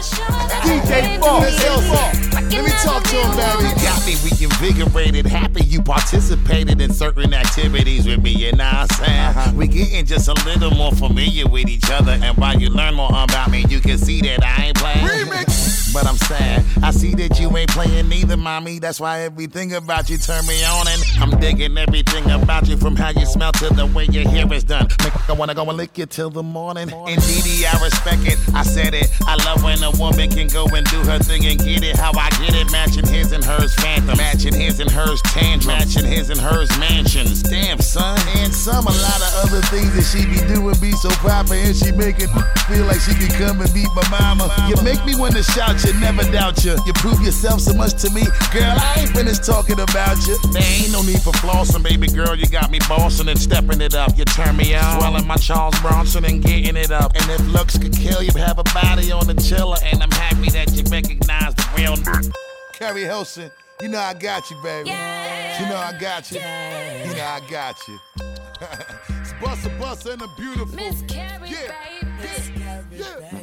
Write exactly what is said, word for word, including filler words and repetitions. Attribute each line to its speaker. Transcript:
Speaker 1: D J Funk, let me talk to him, baby.
Speaker 2: Got me reinvigorated, happy you participated in certain activities with me, you know what I'm saying? Uh-huh. We getting just a little more familiar with each other, and while you learn more about me, you can see that I ain't playing.
Speaker 1: Remix.
Speaker 2: But I'm sad, I see that you ain't playing neither, mommy. That's why everything about you turn me on, and I'm digging everything about you, from how you smell to the way your hair is done. Make I wanna go and lick you till the morning. Indeed, I respect it. I said it. I love when a woman can go and do her thing and get it how I get it. Matching his and hers phantom, matching his and hers tantrum, matching his and hers mansions. Damn, son. And some a lot of other things that she be doing be so proper, and she make it feel like she can come and meet my mama. You make me wanna shout you, never doubt you. You prove yourself so much to me, girl. I ain't finished talking about you. There ain't no need for flossing, baby girl. You got me bossing and stepping it up. You turn me out, swelling my Charles Bronson and getting it up. And if looks could kill you, have a body on the chiller, and I'm happy that you recognize the real.
Speaker 1: Carrie Hilson, you know I got you, baby.
Speaker 3: Yeah.
Speaker 1: You know I got you.
Speaker 3: Yeah.
Speaker 1: You know I got you. It's Busta Busta and the beautiful.
Speaker 3: Miss Carrie,
Speaker 1: Yeah.
Speaker 3: baby.
Speaker 1: Yeah. Yeah.